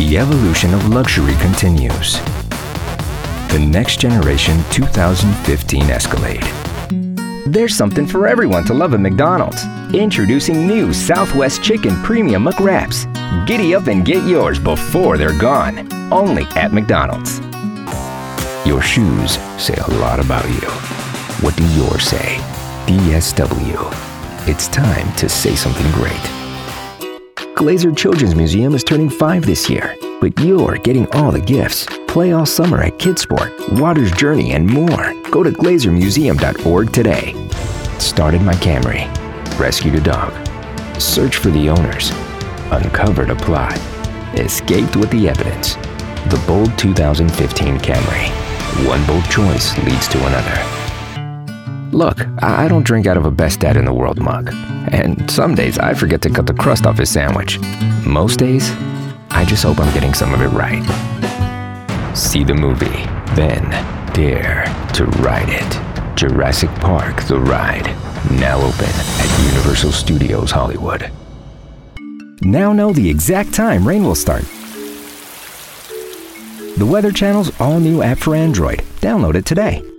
The evolution of luxury continues. The next generation 2015 Escalade. There's something for everyone to love at McDonald's. Introducing new Southwest Chicken Premium McWraps. Giddy up and get yours before they're gone. Only at McDonald's. Your shoes say a lot about you. What do yours say? DSW. It's time to say something great. Glazer Children's Museum is turning 5 this year, but you're getting all the gifts. Play all summer at Kidsport, Water's Journey, and more. Go to glazermuseum.org today. Started my Camry. Rescued a dog. Searched for the owners. Uncovered a plot. Escaped with the evidence. The bold 2015 Camry. One bold choice leads to another. Look, I don't drink out of a best dad in the world mug. And some days I forget to cut the crust off his sandwich. Most days, I just hope I'm getting some of it right. See the movie, then dare to ride it. Jurassic Park: The Ride. Now open at Universal Studios Hollywood. Now know the exact time rain will start. The Weather Channel's all-new app for Android. Download it today.